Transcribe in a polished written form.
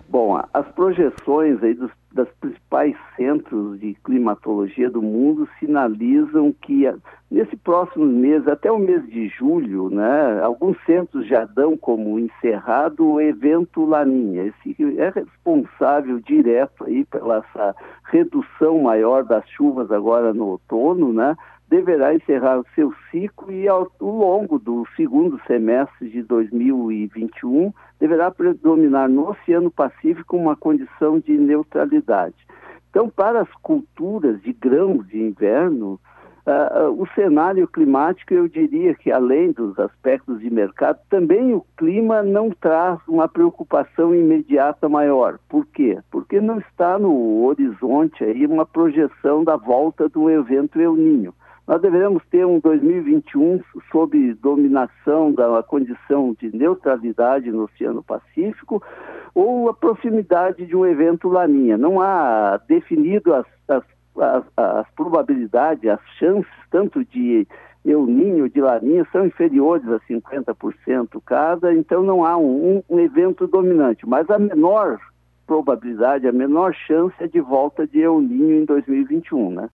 Bom, as projeções aí das principais centros de climatologia do mundo sinalizam que nesse próximo mês, até o mês de julho, né, alguns centros já dão como encerrado o evento Laninha. Esse é responsável direto aí pela essa redução maior das chuvas agora no outono, né? Deverá encerrar o seu ciclo e ao longo do segundo semestre de 2021 deverá predominar no Oceano Pacífico uma condição de neutralidade. Então, para as culturas de grãos de inverno, o cenário climático, eu diria que além dos aspectos de mercado, também o clima não traz uma preocupação imediata maior. Por quê? Porque não está no horizonte aí uma projeção da volta do evento El Niño. Nós deveremos ter um 2021 sob dominação da condição de neutralidade no Oceano Pacífico ou a proximidade de um evento Laninha. Não há definido as probabilidades, as chances, tanto de El Niño, de Laninha, são inferiores a 50% cada, então não há um evento dominante. Mas a menor probabilidade, a menor chance é de volta de El Niño em 2021, né?